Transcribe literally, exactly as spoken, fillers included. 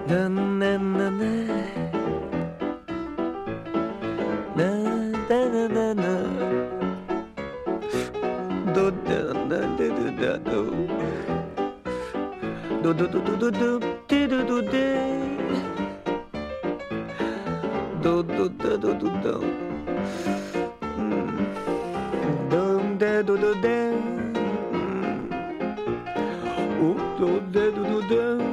Na na na na. Na na na na na. Do da da da da da do. Do do do do do do do do do do. Do do do do do do. Do da do do da. Oh do da do do da.